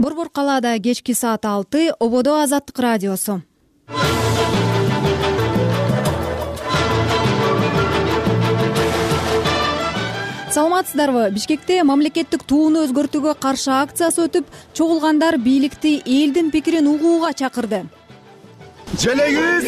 Борбор калаада кечки саат 6, ободо Азаттык радиосу. Саламатсыздарбы? Бишкекте мамлекеттик тууну өзгөртүүгө каршы акциясы өтүп, чогулгандар бийликти элдин пикирин угууга чакырды. Желегиз!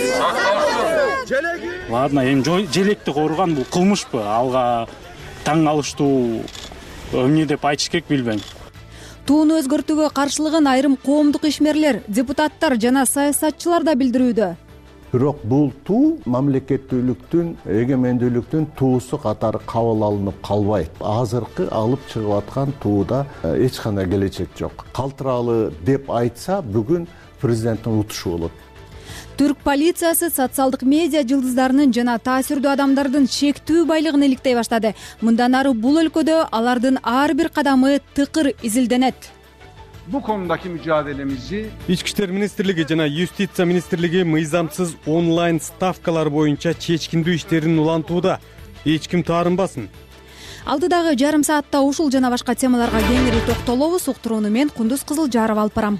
Ладно, эми желекти корган бул кылмышпы? Алга таң алыштуу эмне деп айтыш керек билбейм. Тууну өзгөртүүгө каршылыгын айрым коомдук ишмерлер, депутаттар жана саясатчылар да билдирүүдө. Бирок бул туу мамлекеттүүлүктүн, эгемендүүлүктүн туусу катары кабыл алынып калбайт. Азыркы алып чыгып аткан тууда эч кандай келечек жок. Калтыралы деп айтса, бүгүн президенттин утушу болот. Түрк полициясы социалдык медиа жылдыздарынын жана таасирдүү адамдардын шектүү байлыгын иликтей баштады. Мындан ары бул өлкөдө алардын ар бир кадамы тыкыр изилденет. Bu konudaki mücadelemizi İçki İşler Ministrligi жана Юстиция Министрлиги мыйзамсыз онлайн ставкалар боюнча чечкиндүү иштерин улантууда. Эч ким таарынбасын. Алдыдагы жарым саатта ушул жана башка темаларга кеңири токтолобуз. Уктурууну мен Кундуз Кызылжарова алып барам.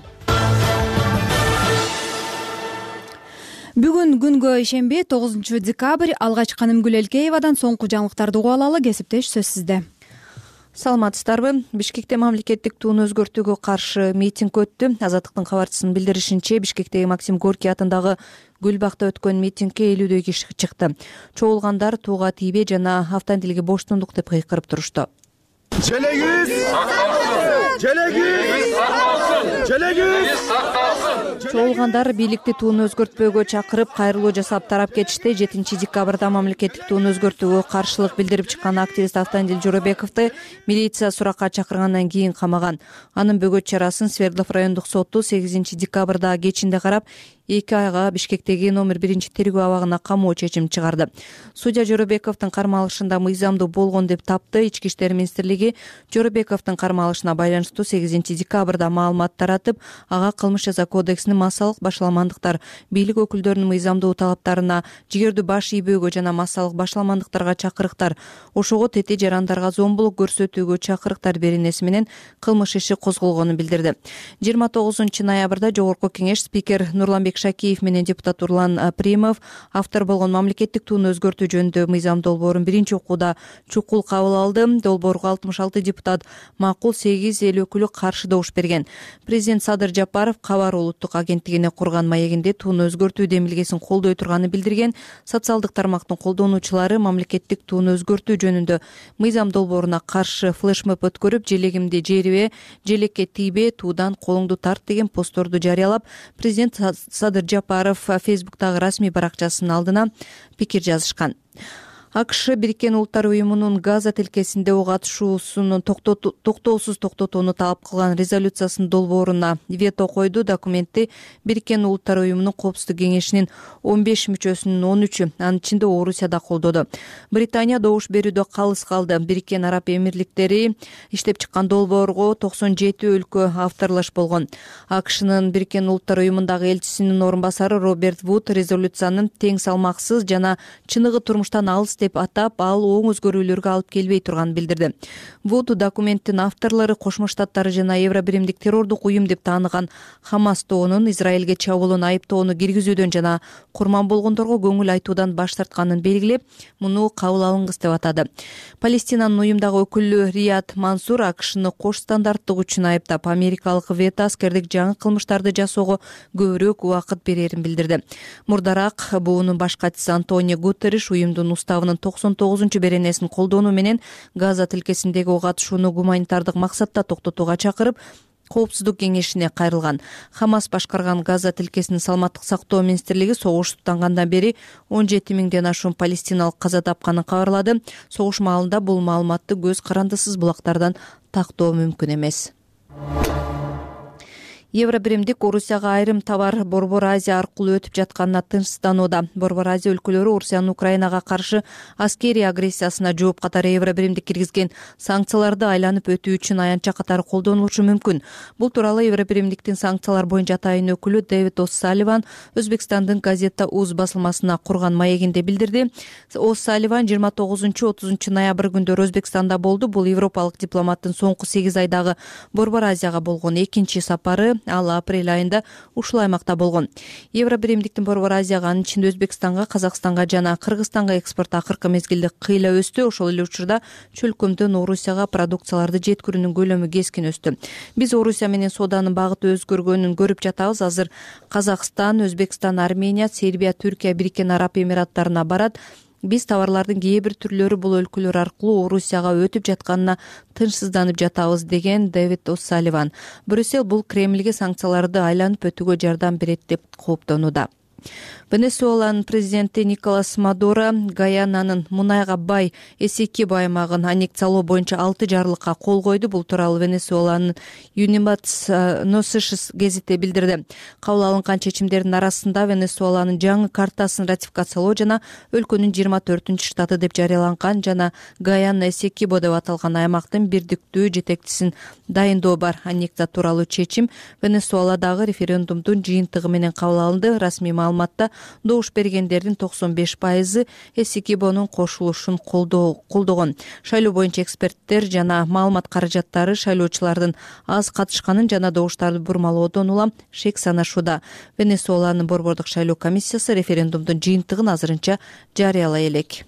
Бүгүн күнгө ишемби 9 декабрь. Алгач Канымгүл Элкеевадан соңку жаңылыктарды угуп алалы. Кесиптеш сөз сизде. Саламатсыздарбы? Бишкекте мамлекеттик тууну өзгөртүүгө каршы митинг өттү. Азаттыктын кабарчысынын билдиришинче, Бишкектеги Максим Горький атындагы Гүлбакта өткөн митингге 50дөй киши чыкты. Чогулгандар тууга тийбе жана автомобилге боштондук деп кыйкырып турушту. Желегиз! Желегиз! Желегиз! Чогулгандар бийликти тууну өзгөртпөөгө чакырып, кайрылуу жасап тарап кетишти. 7 декабрда мамлекеттик тууну өзгөртүүгө каршылык билдирип чыккан активист Автандил Жоробековду милиция суракка чакыргандан кийин камаган. Анын бөгөт чарасын Свердлов райондук соту 8 декабрда кечинде карап, 2 айга Бишкектеги номер 1-тергөө абагына камоо чечим чыгарды. Судья Жоробековдун кармалышында мыйзамдуу болгон деп тапты. Ички иштер министрлиги Жоробековдун кармалышына байланыштуу 8 декабрда маалымат таратып, ага кылмыш жаза кодексинин массалык башаламандыктар, бийлик өкүлдөрүнүн мыйзамдуу талаптарына, жигердүү баш ийбөөгө жана массалык башаламандыктарга чакырыктар, ошого тети жарандарга зомбулук көрсөтүүгө чакырыктар беренеси менен кылмыш иши козголгонун билдирди. 29 ноябрда Жогорку кеңеш спикер Нурланбек Шакиев менен депутат Урлан Примов автор болгон мамлекеттик тууну өзгөртүү жөнүндө мыйзам долбоорун биринчи окууда чукул кабыл алды. Долбоорго 66 депутат макул, 8 эл өкүлү каршы добуш берген. Президент Садыр Жапаров Кабар улуттук агенттигине курган маегинде тууну өзгөртүү демилгесин колдой турганын билдирген. Социалдык тармактын колдонуучулары мамлекеттик тууну өзгөртүү жөнүндө мыйзам долбооруна каршы флешмоб өткөрүп, желегимди жерибе, желекке тийбе, туудан колуңду тарт деген постторду жарыялап, президент Садыр Жапаров Фейсбуктагы расмий баракчасынын алдына пикир жазышкан. АКШ Бириккен Улуттар уюмунун Газа тилкесинде ок атышуусун токтоосуз токтотууну талап кылган резолюциясынын долбооруна вето койду. Документти Бириккен Улуттар уюмунун Коопсуздук кеңешинин 15 мүчөсүнүн 13-ü, анын ичинде Орусия да колдоду. Британия добуш берүүдө калыс калды. Бириккен Араб Эмирликтери иштеп чыккан долбоорго 97 өлкө авторлаш болгон. АКШнын Бириккен Улуттар уюмундагы элчисинин орун басары Роберт Вуд резолюциянын тең салмаксыз жана чыныгы турмуштан алыс деп атап, ал оң өзгөрүүлөргө алып келбей турганын билдирди. Вуд документтин авторлору Кошмо Штаттары жана Евробиримдик террордук уюм деп тааныган Хамас тобунун Израилге чабуулун айыптоону киргизүүдөн жана курман болгондорго көңүл айтуудан баш тартканын белгилеп, муну кабыл алынгыс деп атады. Палестинанын уюмдагы өкүлү Рият Мансур АКШны кош стандарттык үчүн айыптап, америкалык вето аскердик жаңы кылмыштарды жасоого көбүрөөк убакыт берерин билдирди. Мурдараак буунун баш катчысы Антонио Гутерриш уюмдун уставынын 99 беренесин колдонуу менен Газа тилкесиндеги ок атышууну гуманитардык максатта токтотууга чакырып, Коопсуздук кеңешине кайрылган. Хамас башкарган Газа тилкесинин саламаттык сактоо министрлиги согуш туттангандан бери 17 миңден ашуун палестиналык каза тапканын кабарлады. Согуш маалында бул маалыматты көз карандысыз булактардан тактоо мүмкүн эмес. Евробиримдик Орусияга айрым товар Борбор Азия аркылуу өтүп жатканына тынчсызданууда. Борбор Азия өлкөлөрү Орусиянын Украинага каршы аскерий агрессиясына жооп катары Евробиримдик киргизген санкцияларды айланып өтүү үчүн аянтча катары колдонулушу мүмкүн. Бул тууралуу Евробиримдиктин санкциялар боюнча атайын өкүлү Дэвид О'Салливан Өзбекстандын газета УЗ басылмасына курган маегинде билдирди. О'Салливан 29-30 ноябрь күндөрү Өзбекстанда болду. Бул европалык дипломаттын соңку 8 айдагы Борбор Азияга болгон экинчи сапары. Ал апрель айында ушул аймакта болгон. Евробиримдиктин Борбор Азияга, анын ичинде Өзбекстанга, Казакстанга жана Кыргызстанга экспорт акыркы мезгилде кыйла өстү. Ошол эле учурда чөлкөмдөн Орусияга продукцияларды жеткирүүнүн көлөмү кескин өстү. Биз Орусия менен сооданын багыты өзгөргөнүн көрүп жатабыз. Азыр Казакстан, Өзбекстан, Армения, Сербия, Түркия, Бириккен Араб Эмираттарына барат. Биз товарлардын кээ бир түрлөрү бул өлкөлөр аркылуу Орусияга өтүп жатканына тынчсызданып жатабыз, деген Дэвид О'Салливан. Брюссель бул Кремльге санкцияларды айланып өтүүгө жардам берет деп кооптонууда. Венесуэланын президенти Николас Мадуро Гаянанын мунайга бай Эсекибо аймагын аннексиялоо боюнча 6 жарлыкка кол койду. Бул тууралуу Венесуэланын Юниматс Носишес гезити билдирди. Кабыл алынган чечимдердин арасында Венесуэланын жаңы картасын ратификациялоо жана өлкөнүн 24-штаты деп жарыяланган жана Гаяна Эсекибо деп аталган аймактын бирдиктүү жетекчисин дайындоо бар. Аннексия тууралуу чечим Венесуэладагы референдумдун жыйынтыгы менен кабыл алынды. Расмий маалыматта добуш бергендердин 95% Эсекибонун кошулушун колдогон. Шайлоо боюнча эксперттер жана маалымат каражаттары шайлоочулардын аз катышканын жана добуштарды бурмалоодон улам шек санашууда. Венесуэланын борбордук шайлоо комиссиясы референдумдун жыйынтыгын азырынча жарыялай элек.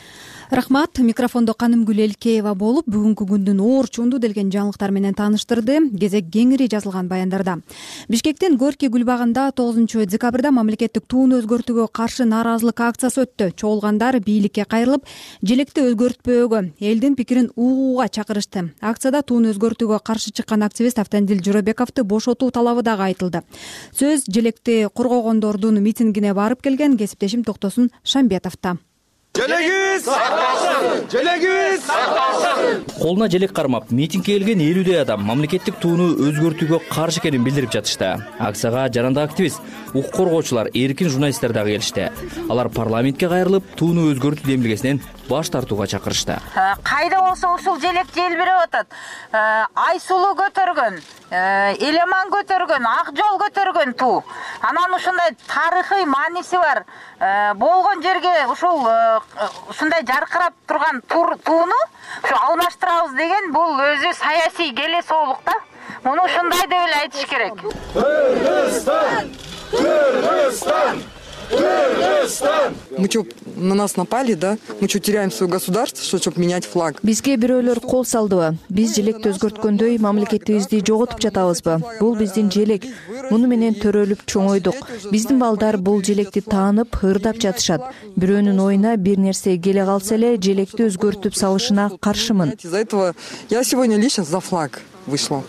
Рахмат. Микрофондо Канымгүл Элкеева болуп, бүгүнкү күндүн оорчунду делген жаңылыктар менен тааныштырды. Кезек кеңири жазылган баяндарда. Бишкектин Горький гүлбагында 9-декабрда мамлекеттик тууну өзгөртүүгө каршы нааразылык акциясы өттү. Чогулгандар бийликке кайрылып, желекти өзгөртпөөгө, элдин пикирин угууга чакырышты. Акцияда тууну өзгөртүүгө каршы чыккан активист Автандил Жоробековду бошотуу талабы дагы айтылды. Сөз желекти коргогондордун митингине барып келген кесиптешим Токтосун Шамбетовдо. Желегибиз сакталсын! Желегибиз сакталсын! Колуна желек кармап, митингге келген 50 адам мамлекеттик тууну өзгөртүүгө каршы экенин билдирип жатышты. Акцияга жарандык активист, укук коргоочулар, эркин журналисттер дагы келишти. Алар парламентке кайрылып, тууну өзгөртүү демилгесинен баш тартууга чакырышты. Кайда болсо ушул желек желбирип атат. Айсулуу көтөргөн, Элеман көтөргөн, Ак жол көтөргөн туу. Анан ушундай тарыхый мааниси бар болгон жерге ушундай жаркырап турган тууну ушу алмаштырабыз деген бул өзү саясий келесоолук да. Муну ушундай деп эле айтыш керек. Кыргызстан! Кыргызстан! Кыргызстан! Мы что, на нас напали, да? Мы что, теряем свое государство, чтобы менять флаг? Бизге бирөөлөр кол салдыбы? Биз желекти өзгөрткөндөй мамлекетибизди жоготуп жатабызбы? Бул биздин желек. Муну менен төрөлүп чоңойдук. Биздин балдар бул желекти таанып, ырдап жатышат. Бирөөнүн оюна бир нерсе келе калса эле желекти өзгөртүп салышына каршымын. Из-за этого я сегодня лично за флаг вышла.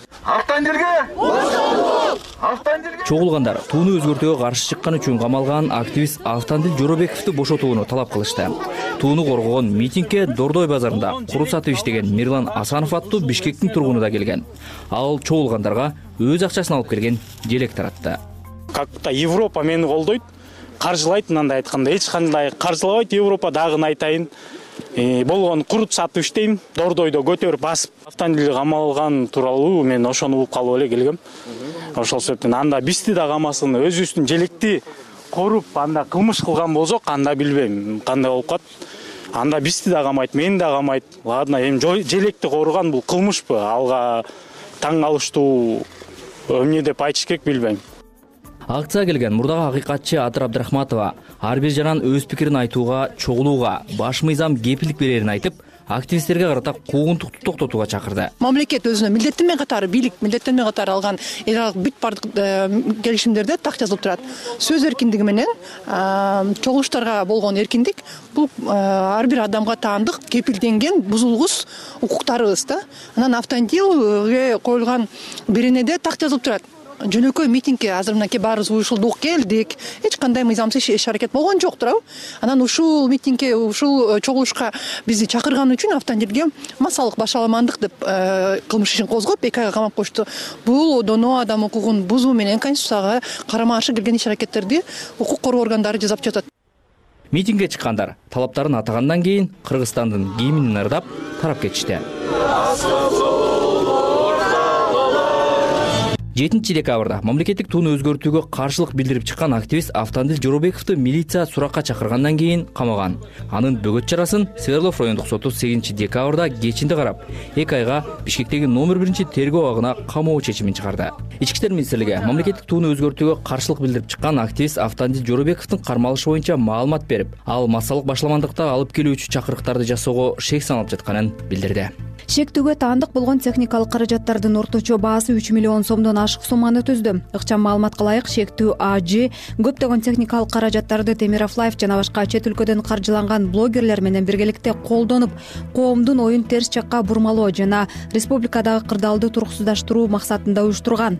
Чогулгандар тууну өзгөртүүгө каршы чыккан үчүн камалган активист Автандил Жоробековду бошотууну талап кылышты. Тууну коргогон митингге Дордой базарында куру сатып иштеген Мирлан Асанов аттуу Бишкектин тургуну да келген. Ал чогулгандарга өз акчасын алып келген желек таратты. Как-то Европа мени колдойт, каржылайт, мындай айтканда эч кандай каржылабайт. Европа дагы айтайын. Болгон курут сатып иштейм, Дордойдо көтөрүп басып, Автандил камалган тууралуу мен ошону угуп калып эле келгем. Ошол себептен анда бизди да камасын, өзүбүздүн желекти коруп, анда кылмыш кылган болсок, анда билбейм кандай болуп калат. Анда бизди да камайт, мени да камайт. Ладно, эми желекти корган бул кылмышпы? Алга таң алыштуу эмне деп айтыш керек, билбейм. Акцияга келген мурдагы акыйкатчы Адыр Абдрахматова ар бир жаран өз пикирин айтууга, чогулууга, баш мыйзам кепилдик берерин айтып, активисттерге карата куугунтукту токтотууга чакырды. Мамлекет өзүнө милдеттенме катары, бийлик милдеттенме катары алган эл аралык бүт бардык келишимдерде так жазылып турат. Сөз эркиндиги менен чогулуштарга болгон эркиндик бул ар бир адамга таандык кепилденген бузулгус укуктарыбыз да. Анан Автандилге коюлган беренеде так жазылып турат. жөнөкөй митингге азыр мынакей баарыбыз уюшулдук келдик. Эч кандай мыйзамсыз иш аракет болгон жок туурабы? Анан ушул митингге, ушул чогулушка бизди чакырган үчүн автомобилге массалык башаламандык деп кылмыш ишин козгоп 2 айга камап коюшту. Бул доноо адам укугун бузуу менен Конституцияга карама-каршы келген иш аракеттерди укук коргоо органдары жазап жатат. Митингге чыккандар талаптарын атагандан кийин Кыргызстандын гимнин ырдап тарап кетишти. 7 декабрда мамлекеттик тууну өзгөртүүгө каршылык билдирип чыккан активист Автандил Жоробековду милиция суракка чакыргандан кийин камаган. Анын бөгөт чарасын Свердлов райондук соту 8 декабрда кечинде карап, 2 айга Бишкектеги номер 1 тергөө абагына камоо чечимин чыгарды. Ички иштер министрлиги мамлекеттик тууну өзгөртүүгө каршылык билдирип чыккан активист Автандил Жоробековдун кармалышы боюнча маалымат берип, ал массалык башаламандыкта алып келүүчү чакырыктарды жасоого шек саналып жатканын билдирди. Шектүүгө таандык болгон техникалык каражаттардын орточо баасы 3 миллион сомдон ашык сумманы түздү. Ыкчам маалыматка ылайык, шектүү АЖ көптөгөн техникалык каражаттарды Темиров Лайф жана башка чет өлкөдөн каржыланган блогерлер менен биргеликте колдонуп, коомдун оюн терс жакка бурмалоо жана республикадагы кырдаалды туруксуздаштыруу максатында уюштурган.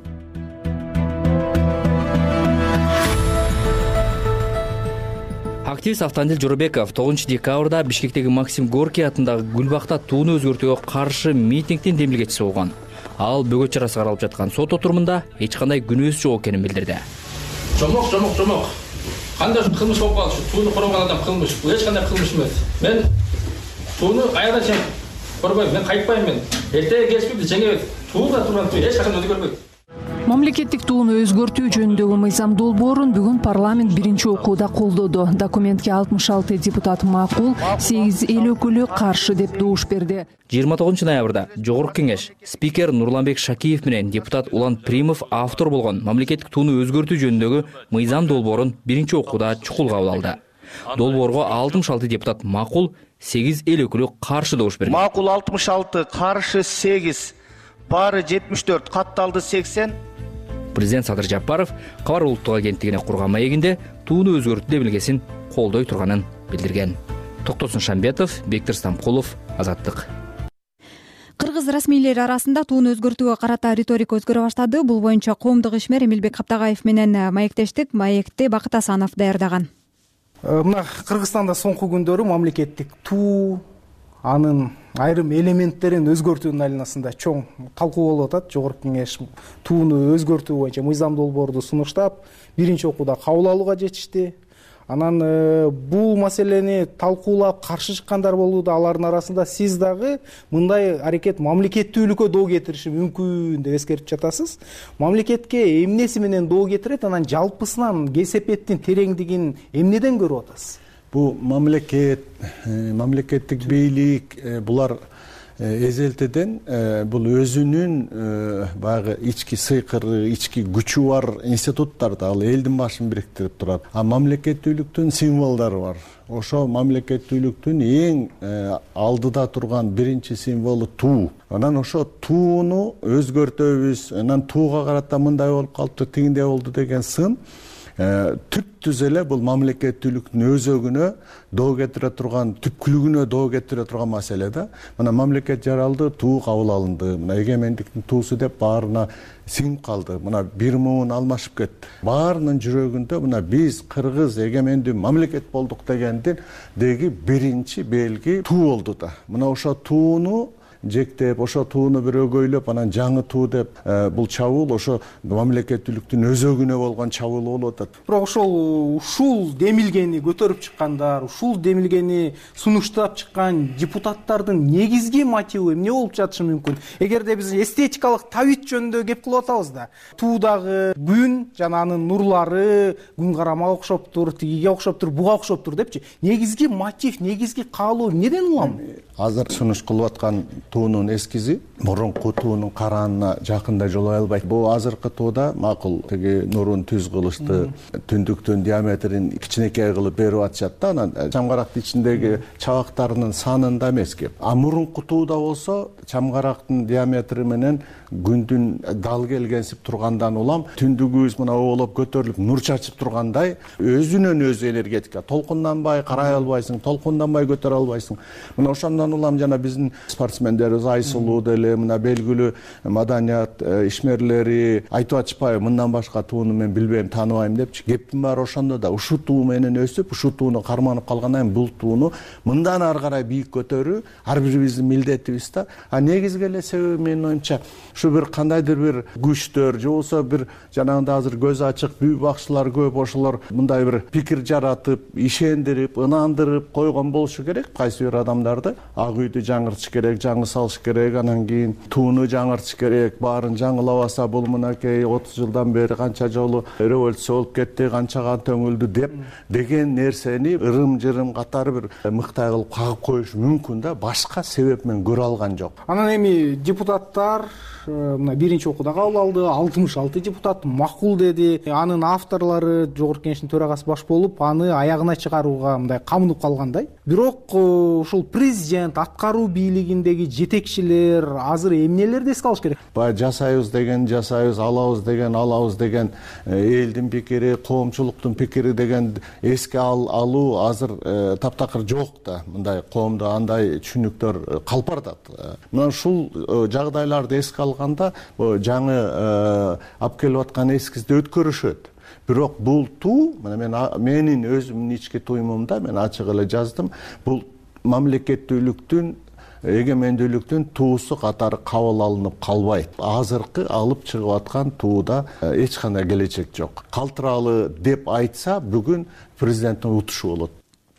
Активист Автандил Жоробеков 9 декабрда Бишкектеги Максим Горький атындагы Гүлбакта тууну өзгөртүүгө каршы митингдин демилгечиси болгон. Ал бөгөт чарасы каралып жаткан сот отурумунда эч кандай күнөөсү жок экенин билдирди. Жомок. Кандай кылмыш болуп калды? Тууну коргон адам кылмыш. Бул эч кандай кылмыш эмес. Мен тууну аягына чейин коргойм, мен кайтпайм мен. Эртеге кечпейт, жеңебейт. Тууда турган туу эч качан өзгөрбөйт. Мамлекеттик тууну өзгөртүү жөнүндөгү мыйзам долбоорун бүгүн парламент биринчи окууда колдоду. Документке 66 депутат макул, 8 эл өкүлү каршы деп добуш берди. 29 ноябрда Жогорку Кеңеш спикер Нурланбек Шакиев менен депутат Улан Примов автор болгон мамлекеттик тууну өзгөртүү жөнүндөгү мыйзам долбоорун биринчи окууда чукул кабыл алды. Долбоорго 66 депутат макул, 8 эл өкүлү каршы добуш берди. Макул 66, каршы 8, баары 74, катталды 80. Президент Садыр Жапаров Кабар улуттук агенттигине курган маегинде тууну өзгөртүү демилгесин колдой турганын билдирген. Токтосун Шамбетов, Бектир Стамкулов, Азаттык. Кыргыз расмийлери арасында тууну өзгөртүүгө карата риторика өзгөрө баштады. Бул боюнча коомдук ишмер Эмилбек Каптагаев менен маектештик. Маекти Бакыт Асанов даярдаган. Мына Кыргызстанда соңку күндөрү мамлекеттик туу, анын айрым элементтерин өзгөртүүнүн айланасында чоң талкуу болуп атат. Жогорку Кеңеш тууну өзгөртүү боюнча мыйзам долбоорду сунуштап, биринчи окууда кабыл алууга жетишти. Анан бул маселени талкуулап каршы чыккандар болууда. Алардын арасында сиз дагы мындай аракет мамлекеттүүлүккө доо кетириши мүмкүн деп эскертип жатасыз. Мамлекетке эмнеси менен доо кетирет, анан жалпысынан кесепеттин тереңдигин эмнеден көрүп атасыз? Бу мамлекеттик бийлик булар эзелтеден бул өзүнүн баягы ички сыйкыры, ички күчү бар институттарды, ал элдин башын бириктирип турат. А мамлекеттүүлүктүн символдору бар. Ошо мамлекеттүүлүктүн эң алдыда турган биринчи символу туу. Анан ошо тууну өзгөртөбүз, анан тууга карата мындай болуп калыптыр, тигиндей болду деген сын түп-түз эле бул мамлекеттүүлүктүн өзөгүнө доо кетире турган, түпкүлүгүнө доо кетире турган маселе да. Мына мамлекет жаралды, туу кабыл алынды. Мына эгемендиктин туусу деп баарына сиңип калды. Мына бир муун алмашып кетти. Баарынын жүрөгүндө мына биз кыргыз эгемендүү мамлекет болдук дегендеги биринчи белги туу болду да. Мына ошо тууну жектеп, ошо тууну бир өгөйлөп, анан жаңы туу деп бул чабуул ошо мамлекеттүүлүктүн өзөгүнө болгон чабуул болуп атат. Бирок ушул демилгени көтөрүп чыккандар, ушул демилгени сунуштап чыккан депутаттардын негизги мотиви эмне болуп жатышы мүмкүн? Эгерде биз эстетикалык табит жөнүндө кеп кылып атабыз да, туудагы күн жана анын нурлары күн карамага окшоптур, тигиге окшоптур, буга окшоптур депчи. Негизги мотив, негизги каалоо эмнеден улам? Азыр сунуш кылып аткан туунун эскизи мурунку туунун караанына жакындай жолой албайт. Бул азыркы тууда макул тиги нурун түз кылышты, түндүктүн диаметрин кичинекей кылып берип атышат да, анан чамгарактын ичиндеги чабактарынын санында эмес кеп. А мурунку тууда болсо чамгарактын диаметри менен күндүн дал келгенсип тургандан улам түндүгүбүз мына оолоп көтөрүлүп нур чачып тургандай өзүнөн өзү энергетика толкунданбай карай албайсың, толкунданбай көтөрө албайсың. Мына ошондон андан улам жана биздин спортсмендерибиз Айсулуу деле мына белгилүү маданият ишмерлери айтып атышпайбы, мындан башка тууну мен билбейм, тааныбайм депчи. Кептин баары ошондо да ушул туу менен өсүп, ушул тууну карманып калгандан кийин бул тууну мындан ары карай бийик көтөрүү ар бирибиздин милдетибиз да. Негизги эле себеби менин оюмча ушу бир кандайдыр бир күчтөр же болбосо бир жанагындай азыр көзү ачык бүй бакчылар көп, ошолор мындай бир пикир жаратып, ишендирип, ынандырып койгон болушу керек. Кайсы бир адамдарды ак үйдү жаңыртыш керек, жаңы салыш керек, анан кийин тууну жаңыртыш керек, баарын жаңылабаса бул мынакей 30 жылдан бери канча жолу революция болуп кетти, канча кан төңүлдү деген нерсени ырым-жырым катары бир мыктай кылып кагып коюш мүмкүн да, башка себеп мен көрө алган жок. Анан эми депутаттар мына биринчи окууда кабыл алды, 66 депутат макул деди. Анын авторлору Жогорку Кеңештин төрагасы баш болуп, аны аягына чыгарууга мындай камынып калгандай. Бирок ушул президент, аткаруу бийлигиндеги жетекчилер азыр эмнелерди эске алыш керек? Баягы жасайбыз деген жасайбыз, алабыз деген алабыз деген элдин пикири, коомчулуктун пикири деген эске алуу азыр таптакыр жок да. Мындай коомдо андай түшүнүктөр калпардат. Мына ушул жагдайларды эске алганда жаңы алып келип аткан эскизди өткөрүшөт. Бирок бул туу, менин өзүмдүн ички туюмумда мен ачык эле жаздым. Бул мамлекеттүүлүктүн, эгемендүүлүктүн туусу катары кабыл алынып калбайт. Азыркы алып чыгып аткан тууда эч кандай келечек жок. Калтыралы деп айтса, бүгүн президенттин утушу болот.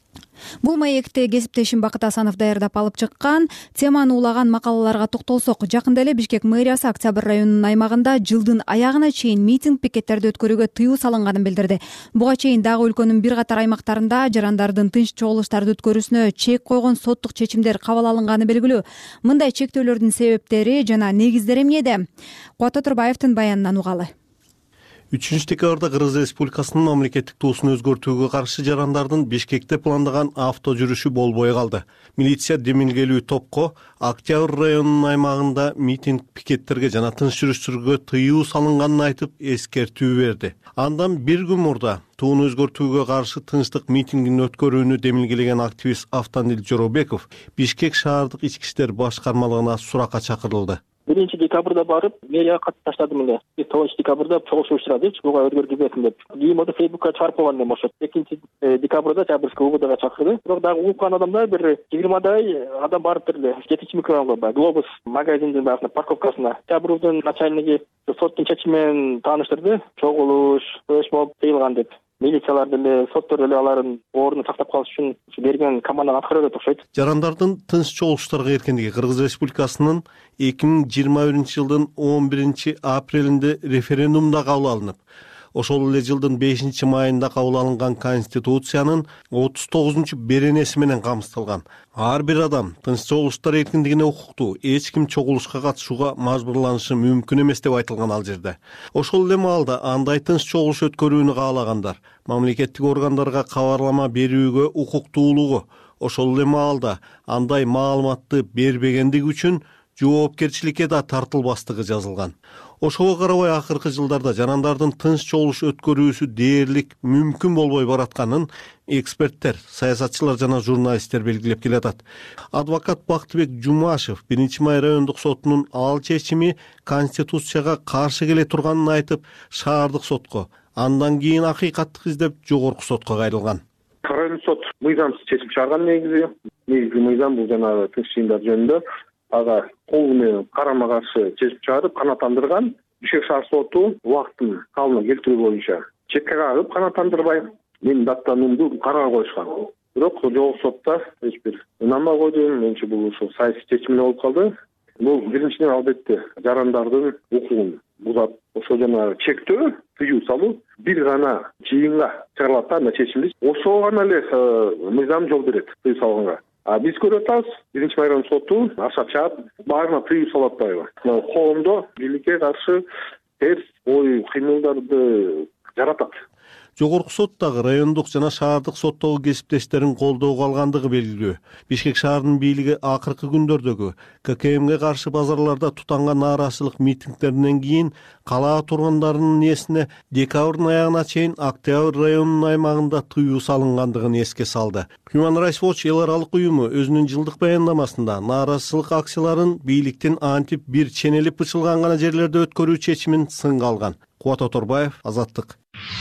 Бул маекти кесиптешим Бакыт Асанов даярдап алып чыккан. Теманы улаган макалаларга токтолсок, жакында эле Бишкек мэриясы Октябрь районунун аймагында жылдын аягына чейин митинг пикеттерди өткөрүүгө тыюу салынганын билдирди. Буга чейин дагы өлкөнүн бир катар аймактарында жарандардын тынч чогулуштарды өткөрүүсүнө чек койгон соттук чечимдер кабыл алынганы белгилүү. Мындай чектөөлөрдүн себептери жана негиздери эмнеде? Кубат Отурбаевдин баянынан угалы. 3-декабрда Кыргыз Республикасынын мамлекеттик туусун өзгөртүүгө каршы жарандардын Бишкекте пландаган авто жүрүшү болбой калды. Милиция демилгелүү топко Октябрь районунун аймагында митинг пикеттерге жана тынч жүрүштөргө тыюу салынганын айтып эскертүү берди. Андан бир күн мурда тууну өзгөртүүгө каршы тынчтык митингин өткөрүүнү демилгелеген активист Автандил Жоробеков Бишкек шаардык ички иштер башкармалыгына суракка чакырылды. 1-декабрда барып, мэрияга кат таштадым эле. 9-декабрда чогулуш уюштурадыч, буга өзгөртүүбөсүн деп. Кийин ошо Фейсбукка чыгарып койгон эми ошо. 2-декабрда Чабырский УБДга чакырды. Бирок дагы уккан адамдар бир 20дай адам барыптыр эле. 7-микрорайонго Глобус магазиндин баягы парковкасына. Чабырдын начальниги соттун чечими менен тааныштырды. Чогулуш, флешмоб тыйылган деп. Милициялар деле, соттор деле алардын ордун сактап калыш үчүн берген команданы аткарып окшойт. Жарандардын тынч чогулуштарга эркиндиги Кыргыз Республикасынын 2021 жылдын 11 апрелинде референдумда кабыл алынып, ошол эле жылдын 5 майында кабыл алынган Конституциянын 39 беренеси менен камсыздалган. Ар бир адам тынч чогулуштар эркиндигине укуктуу, эч ким чогулушка катышууга мажбурланышы мүмкүн эмес деп айтылган ал жерде. Ошол эле маалда андай тынч чогулуш өткөрүүнү каалагандар мамлекеттик органдарга кабарлама берүүгө укуктуулугу, ошол эле маалда андай маалыматты бербегендиги үчүн жоопкерчиликке да тартылбастыгы жазылган. Ошого карабай акыркы жылдарда жарандардын тынч чогулуш өткөрүүсү дээрлик мүмкүн болбой баратканын эксперттер, саясатчылар жана журналисттер белгилеп келатат. Адвокат Бактыбек Жумашев 1 май райондук сотунун ал чечими Конституцияга каршы келе турганын айтып, шаардык сотко, андан кийин акыйкаттык издеп жогорку сотко кайрылган. Райондук сот мыйзамсыз чечим чыгарган негизи мыйзам бул жанагы тынч жыйындар жөнүндө ага кол менен карама каршы чечим чыгарып канааттандырган. Бишкек шаар соту убактын калыбына келтирүү боюнча чекке кагып канааттандырбай менин даттануумду карага коюшкан. Бирок жогорку сотто эч бир ынанбай койду. Менимче бул ушул саясий чечим эле болуп калды. Бул биринчиден албетте жарандардын укугун бузат. Ошо жана чектөө, тыюу салуу бир гана жыйынга чыгарылат да, мына чечимди. Ошого гана эле мыйзам жол берет тыюу салганга. Биз көрүп атабыз, 1 май райондук соту аша чаап, баарына тыюу салып атпайбы. Коомдо бийликке каршы терс ой кыймылдарды жаратат. жогорку соттогу, райондук жана шаардык соттогу кесиптештерин колдоого алгандыгы белгилүү. Бишкек шаарынын бийлиги акыркы күндөрдөгү ККМге каршы базарларда тутанган нааразычылык митингдеринен кийин кала тургундарынын ээсине декабрдын аягына чейин Октябрь районунун аймагында тыюу салынгандыгын эске салды. Human Rights Watch эл аралык уюму өзүнүн жылдык баяндамасында нааразычылык акцияларын бийликтин антип бир ченелип бычылган гана жерлерде өткөрүү чечимин сынга алган. Кубат Оторбаев, Азаттык.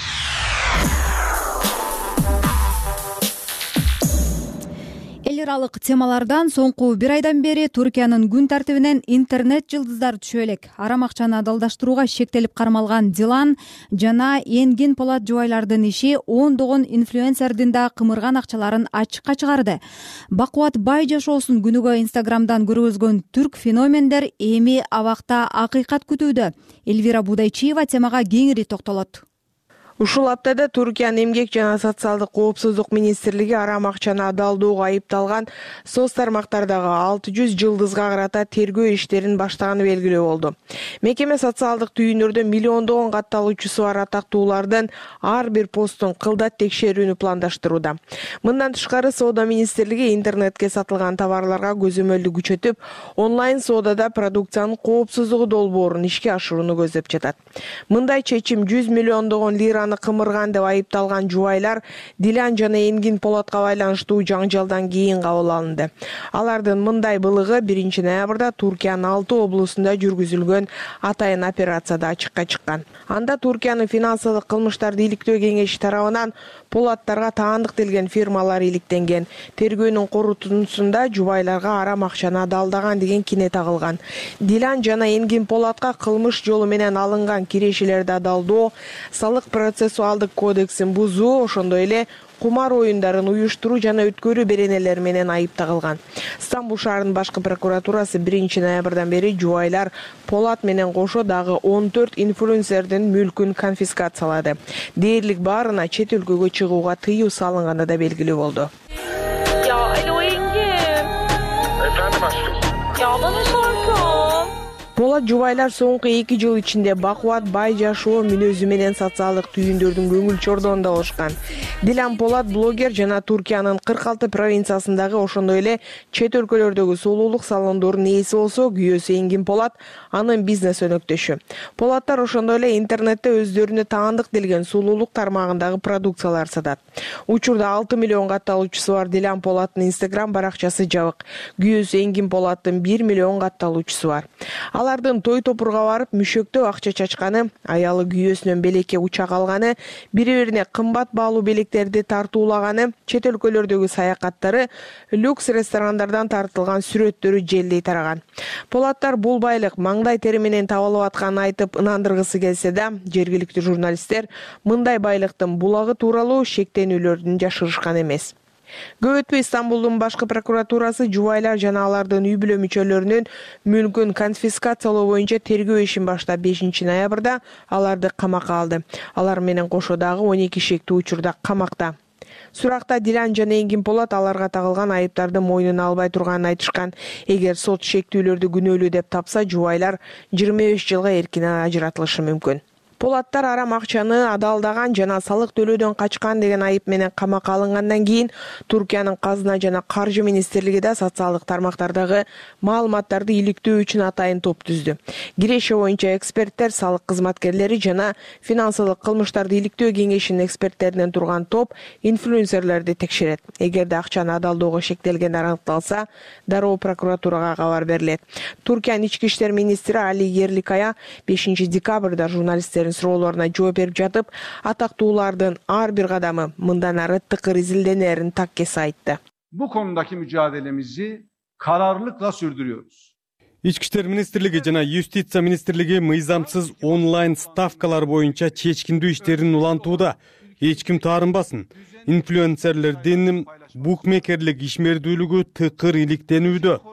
Эл аралык темалардан соңку бир айдан бери Туркиянын күн тартибинен интернет жылдыздары түшө элек. Арам акчаны адалдаштырууга шектелип кармалган Дилан жана Энгин Полат жубайлардын иши ондогон инфлюенсердин да кымырган акчаларын ачыкка чыгарды. Бакубат бай жашоосун күнүгө Инстаграмдан көргөзгөн түрк феномендер эми абакта акыйкат күтүүдө. Элвира Будайчиева темага кеңири токтолот. Ушул аптада Туркиянын эмгек жана социалдык коопсуздук министрлиги арам акчаны адалдоого айыпталган соц тармактардагы 600 жылдызга карата тергөө иштерин баштаганы белгилүү болду. Мекеме социалдык түйүндөрдө миллиондогон катталуучусу бар атактуулардын ар бир постун кылдат текшерүүнү пландаштырууда. Мындан тышкары Соода министрлиги интернетке сатылган товарларга көзөмөлдү күчөтүп, онлайн соодада продукциянын коопсуздугу долбоорун ишке ашырууну көздөп жатат. Мындай чечим 100 миллиондогон лираны кымырган деп айыпталган жубайлар Дилан жана Энгин Полатка байланыштуу жаңжалдан кийин кабыл алынды. Алардын мындай былыгы 1 ноябрда Туркиянын 6 облусунда жүргүзүлгөн атайын операцияда ачыкка чыккан. Анда Туркиянын финансылык кылмыштарды иликтөө кеңеши тарабынан Полаттарга таандык делген фирмалар иликтенген. Тергөөнүн корутундусунда жубайларга арам акчаны адалдаган деген кине тагылган. Дилан жана Энгин Полатка кылмыш жолу менен алынган кирешелерди адалдоо, салык процессуалдык кодексин бузуу, ошондой эле кумар оюндарын уюштуруу жана өткөрүү беренелери менен айып тагылган. Стамбул шаарынын башкы прокуратурасы 1 ноябрдан бери жубайлар Полат менен кошо дагы 14 инфлюенсердин мүлкүн конфискациялады. Дээрлик баарына чет өлкөгө чыгууга тыюу салынганы да белгилүү болду. Полат жубайлар соңку 2 жыл ичинде бакубат бай жашоо мүнөзү менен социалдык түйүндөрдүн көңүл чордонунда болушкан. Дилан Полат блогер жана Туркиянын 46 провинциясындагы ошондой эле чет өлкөлөрдөгү сулуулук салондорунун ээси болсо, күйөөсү Энгин Полат анын бизнес өнөктөшү. Полаттар ошондой эле интернетте өздөрүнө таандык делген сулуулук тармагындагы продукциялар сатат. Учурда 6 миллион катталуучусу бар Дилан Полаттын Instagram баракчасы жабык. Күйөөсү Энгин Полаттын 1 миллион катталуучусу бар. Алардын той топурга барып мүшөктөө акча чачканы, аялы күйөөсүнөн белекке учак алганы, бири-бирине кымбат баалуу белектерди тартуулаганы, чет өлкөлөрдөгү саякаттары, люкс ресторандардан тартылган сүрөттөрү желдей тараган. Полаттар бул байлык маңдай тери менен табылып атканын айтып ынандыргысы келсе да, жергиликтүү журналисттер мындай байлыктын булагы тууралуу шектенүүлөрдүн жашырышкан эмес. Көп өтпөй Стамбулдун башкы прокуратурасы жубайлар жана алардын үй бүлө мүчөлөрүнүн мүлкүн конфискациялоо боюнча тергөө ишин баштап 5 ноябрда аларды камакка алды. Алар менен кошо дагы 12 шектүү учурда камакта. Суракта Дилан жана Энгин Полат аларга тагылган айыптарды мойнуна албай турганын айтышкан. Эгер сот шектүүлөрдү күнөөлүү деп тапса, жубайлар 25 жылга эркинен ажыратылышы мүмкүн. Полаттар арам акчаны адалдаган жана салык төлөөдөн качкан деген айып менен камакка алынгандан кийин Туркиянын казына жана каржы министрлиги да социалдык тармактардагы маалыматтарды иликтөө үчүн атайын топ түздү. Киреши боюнча эксперттер, салык кызматкерлери жана финансылык кылмыштарды иликтөө кеңешинин эксперттеринен турган топ инфлюенсерлерди текшерет. Эгерде акчаны адалдоого шектелгендер аныкталса, дароо прокуратурага кабар берилет. Туркиянын ички иштер министри Али Ерликая 5 декабрда журналисттердин суроолоруна жооп берип жатып, атактуулардын ар бир кадамы мындан ары тыкыр изилденерин так кесе айтты. Bu konudaki mücadelemizi kararlılıkla sürdürüyoruz. Ички иштер министрлиги жана Юстиция министрлиги мыйзамсыз онлайн ставкалар боюнча чечкиндүү иштерин улантууда. Эч ким таарынбасын. Инфлюенсерлердин букмекерлик ишмердүүлүгү тыкыр иликтенүүдө.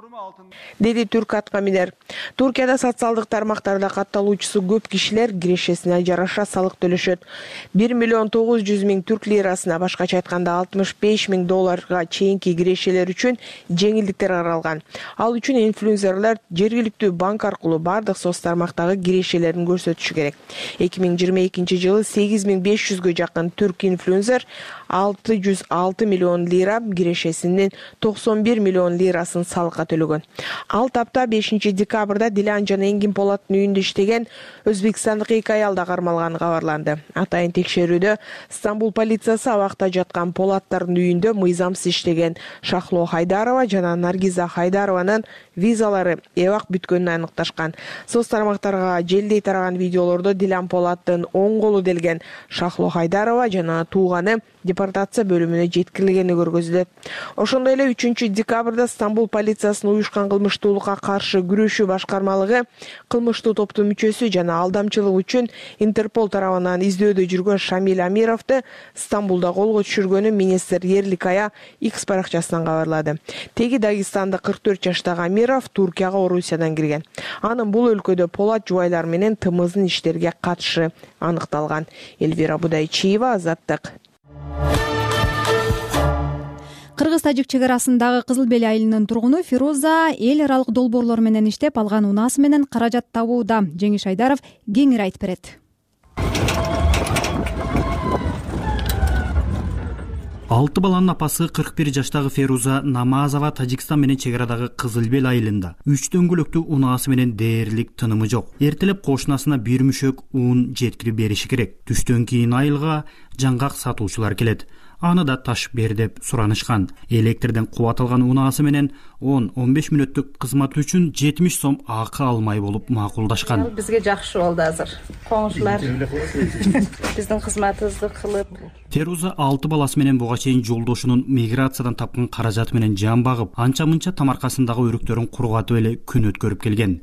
деди түрк атка минер. Туркияда социалдык тармактарда катталуучусу көп кишилер кирешесине жараша салык төлөшөт. 1,9 миллион түрк лирасына, башкача айтканда $65,000 чейинки кирешелер үчүн жеңилдиктер каралган. Ал үчүн инфлюенсерлер жергиликтүү банк аркылуу бардык соц тармактагы кирешелерин көрсөтүшү керек. 2022 жылы 8500гө жакын түрк инфлюенсер 606 миллион лира кирешесинин 91 миллион лирасын салыкка төлөгөн. Ал тапта 5 декабрда Дилан жана Энгин Полаттын үйүндө иштеген өзбекстандык 2 аял да кармалганы кабарланды. Атайын текшерүүдө Стамбул полициясы абакта жаткан Полаттардын үйүндө мыйзамсыз иштеген Шахло Хайдарова жана Наргиза Хайдарованын визалары эбак бүткөнүн аныкташкан. Соц тармактарга желдей тараган видеолордо Дилан Полаттын оң колу делген Шахло Хайдарова жана тууганы депортация бөлүмүнө жеткирилгени көргөзүлөт. Ошондой эле 3 декабрда Стамбул полициясынын уюшкан кылмыштуулукка каршы күрөшүү башкармалыгы кылмыштуу топтун мүчөсү жана алдамчылык үчүн Интерпол тарабынан издөөдө жүргөн Шамиль Амировду Стамбулда колго түшүргөнүн министр Ерлик Ая X баракчасынан кабарлады. Теги Дагестандык 44 жаштагы Амиров Туркияга Орусиядан кирген. Анын бул өлкөдө Полат жубайлар менен тымыздын иштерге катышы аныкталган. Эльвира Будайчиева, Азаттык. Кыргыз-тажик чек арасындагы Кызыл Бел айылынын тургуну Фироза эл аралык долбоорлор менен иштеп алган унаасы менен каражат табууда. Жеңиш Айдаров кеңири айтып берет. 6 баланын апасы 41 жаштагы Феруза Намазова Тажикстан менен чек арадагы Кызыл Бел айылында 3 дөңгөлөктүү унаасы менен дээрлик тынымы жок. Эртелеп кошунасына бир мүшөк ун жеткирип бериши керек. Түштөн кийин айылга жаңгак сатуучулар келет. Аны да ташып бер деп суранышкан. Электрден кубат алган унаасы менен 10-15 мүнөттүк кызмат үчүн 70 сом акы алмай болуп макулдашкан. Бизге жакшы болду азыр. Коңшулар биздин кызматыбызды кылып. Феруза 6 баласы менен буга чейин жолдошунун миграциядан тапкан каражаты менен жан багып, анча-мынча тамаркасындагы өрүктөрүн кургатып эле күн өткөрүп келген.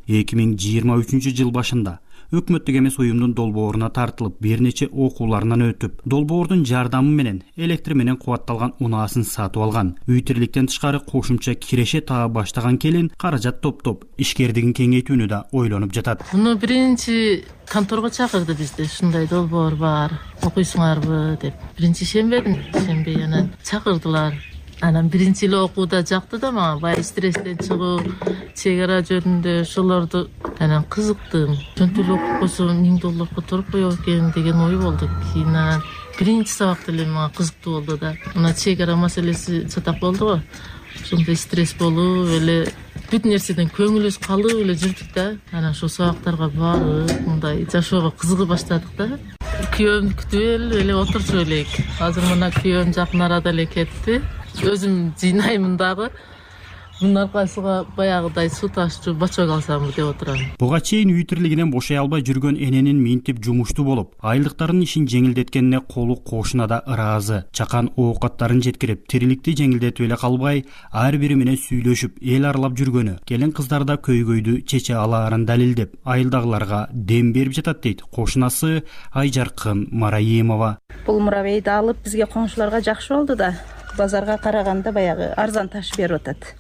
2023 жыл башында өкмөттүк эмес уюмдун долбооруна тартылып, бир нече окууларынан өтүп, долбоордун жардамы менен электр менен кубатталган унаасын сатып алган. Үй тирликтен тышкары кошумча киреше таап баштаган келин каражат топтоп, ишкердигин кеңейтүүнү да ойлонуп жатат. Муну биринчи конторго чакырды бизди. Ушундай долбоор бар, окуйсуңарбы деп. Биринчи шембей анан чакырдылар. Анан биринчи эле окууда жакты да мага, бай стресстен чыгуу, чек ара жөнүндө ошолорду анан кызыктым. Ошентип эле окуп койсом $1000 которуп коет экен деген ой болду. Кийин биринчи сабак деле мага кызыктуу болду да. Мына чек ара маселеси чатак болду го. Ошондой стресс болуп эле бүт нерседен көңүлүбүз калып эле жүрдүк да. Анан ошо сабактарга барып, мындай жашоого кызыгып баштадык да. Күйөөмдү күтүп эле отурчу элек. Азыр мына күйөөм жакын арада эле кетти. Өзүм жыйнаймын дагы. Мунун аркасыга баягыдай суу ташчу бачок алсамбы деп отурам. Буга чейин үй тирлигинен бошой албай жүргөн эненин минтип жумуштуу болуп, айылдыктардын ишин жеңилдеткенине колу кошуна да ыраазы. Чакан оокаттарын жеткирип, тириликти жеңилдетип эле калбай, ар бири менен сүйлөшүп, эл аралап жүргөнү, келин кыздар да көйгөйдү чече алаарын далилдеп, айылдагыларга дем берип жатат дейт кошунасы Айжаркын Мараимова. Бул муравейди алып бизге коңшуларга жакшы болду да. Базарга караганда баягы арзан таш берип атат.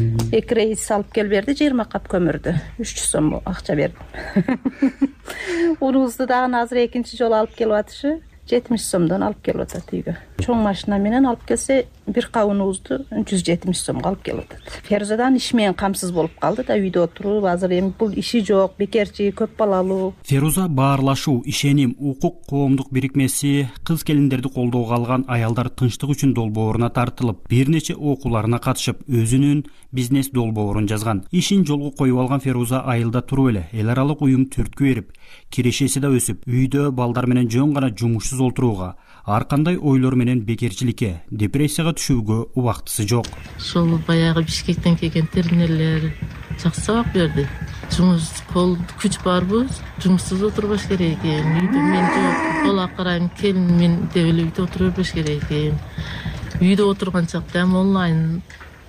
2 рейс алып кел берди, 20 кап көмүрдү. 300 сом акча бердим. Унубузду дагы азыр экинчи жолу алып келип атышы 70 сомдон алып келип атат үйгө. Чоң машина менен алып келсе, бир кап унубузду 170 сомго алып келип атат. Ферзадан иш менен камсыз болуп калды да, үйдө отуруп, азыр эми бул иши жок, бекерчи, көп балалуу. Феруза Баарлашуу, Ишеним, Укук коомдук бирикмеси кыз келиндерди колдоого алган аялдар тынчтык үчүн долбооруна тартылып, бир нече окууларына катышып, өзүнүн бизнес долбоорун жазган. Ишин жолго коюп алган Феруза айылда туруп эле эл аралык уюм түрткү берип, кирешеси да өсүп, үйдө балдар менен жөн гана жумушсуз олтурууга, ар кандай ойлор менен бекерчиликке, депрессияга түшүүгө убактысы жок. Ошол баягы Бишкектен келген тернелер жакшы сабак берди. Жумуш кол күч барбы? Жумушсуз отурбаш керек экен. Үйдө мен жок, бала карайм, келин мен деп эле үйдө отура бербеш керек экен. Үйдө отурган чакта онлайн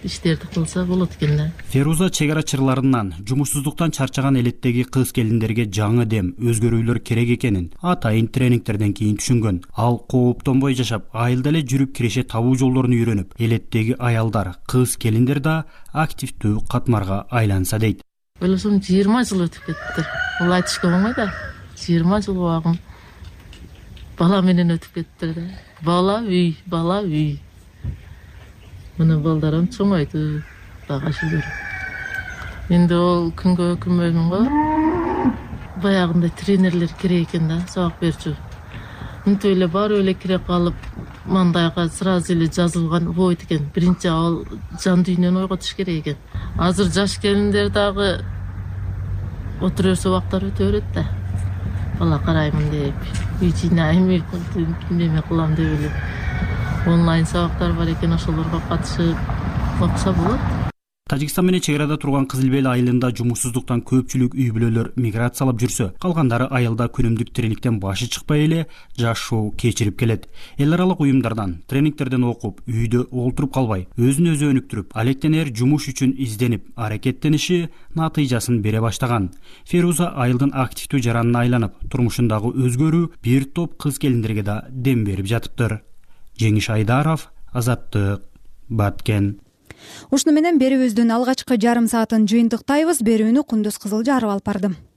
иштерди кылса болот экен да. Феруза чек ара чырларынан жумушсуздуктан чарчаган элеттеги кыз келиндерге жаңы дем, өзгөрүүлөр керек экенин атайын тренингтерден кийин түшүнгөн. Ал кооптонбой жашап, айылда эле жүрүп киреше табуу жолдорун үйрөнүп, элеттеги аялдар, кыз келиндер да активдүү катмарга айланса дейт. Ойлосом 20 жыл өтүп кетти. Бул айтышка болмойт да. 20 жыл убагым бала менен өтүп кетти да. Бала үй. Мына балдарым чоңойду, бага шүгүр. Энд ол күнгө күнбөймүн го. Баягындай тренерлер керек экен да, сабак берчү. Мынтип эле барып эле кире калып, мандайга сразу эле жазылган болбойт экен. Биринчи ал жан дүйнөнү ойготуш керек экен. Азыр жаш келиндер дагы отура берсе убактар өтө берет да. Бала караймын деп, үй жыйнайм, неме кылам деп эле. Онлайн сабактар бар экен, ошолорго катышып окуса болот. Тажикстан менен чек арада турган Кызыл Бел айылында жумушсуздуктан көпчүлүк үй бүлөлөр миграциялап жүрсө, калгандары айылда күнүмдүк тириликтен башы чыкпай эле жашоо кечирип келет. Эл аралык уюмдардан, тренингтерден окуп, үйдө олтуруп калбай, өзүн өзү өнүктүрүп, алектенер жумуш үчүн изденип, аракеттениши натыйжасын бере баштаган. Феруза айылдын активдүү жаранына айланып, турмушундагы өзгөрүү бир топ кыз келиндерге да дем берип жатыптыр. Жеңиш Айдаров, Азаттык, Баткен. Ушуну менен берүүбүздүн алгачкы жарым саатын жыйынтыктайбыз. Берүүнү Кундуз Кызылжаров алып барды.